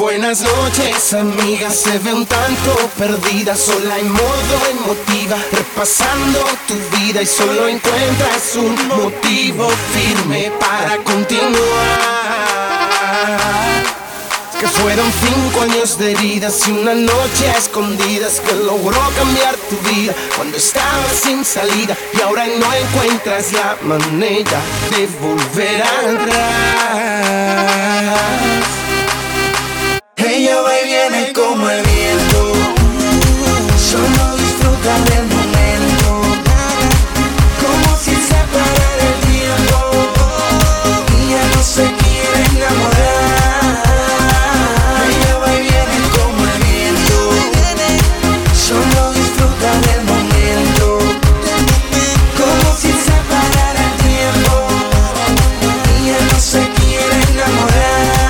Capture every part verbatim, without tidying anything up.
Buenas noches, amigas, se ve un tanto perdida, sola en modo emotiva, repasando tu vida y solo encuentras un motivo firme para continuar. Que fueron cinco años de heridas y una noche a escondidas que logró cambiar tu vida cuando estabas sin salida y ahora no encuentras la manera de volver atrás. Ella va y viene como el viento, solo disfruta del momento, como si se parara el tiempo, y ya no se quiere enamorar. Ella va y viene como el viento, solo disfruta del momento, como si se parara el tiempo, y ya no se quiere enamorar.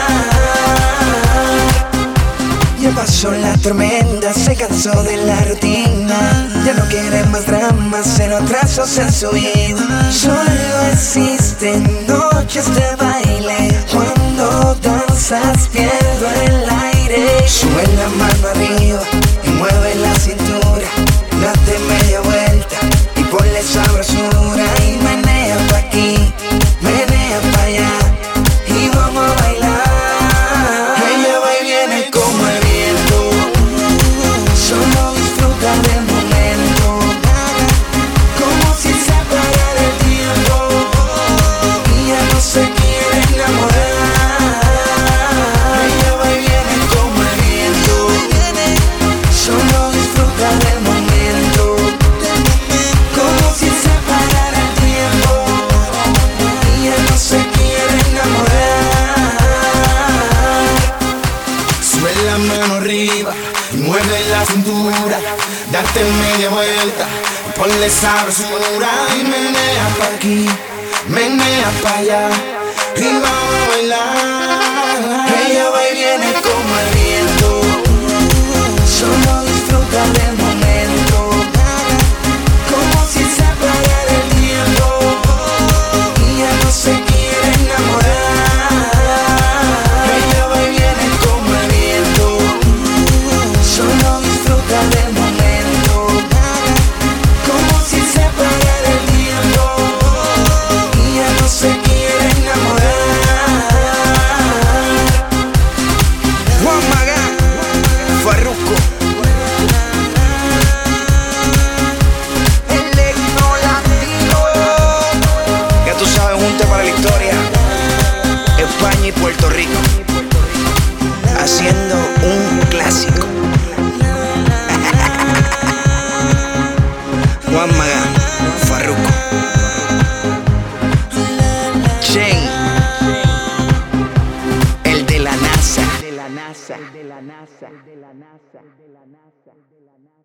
Ya pasó la tormenta, se cansó de la rutina, ya no quiere más dramas, cero atrasos en su vida. Solo existen noches de baile, cuando danzas pierdo el aire. Sube la mano arriba y mueve la cintura, date media vuelta y ponle sabrosura. Y menea pa' aquí, menea pa' allá y vamos a bailar. Ella va y viene como el solo disfruta del momento, como si se parara el tiempo, y ya no se quiere enamorar. Ella va y viene como el viento, solo disfruta del momento, como si se parara el tiempo, y ya no se quiere enamorar. Sube la mano arriba y mueve la cintura, date media vuelta, ponle sabrosura y menea pa' aquí, menea pa' allá y vamos a bailar. Ella va y viene como el viento, solo disfruta del momento, como si se parara el tiempo, y ya no se quiere enamorar. Ella va y viene como el viento, solo disfruta del momento, como si se parara el tiempo, y ya no se quiere enamorar. Juan Magán, Farruko, el Lecno Latino. Ya tú sabes, junte para la historia, España y Puerto Rico, haciendo un clásico. Juan Magán, Farruko, Chen, el de la NASA.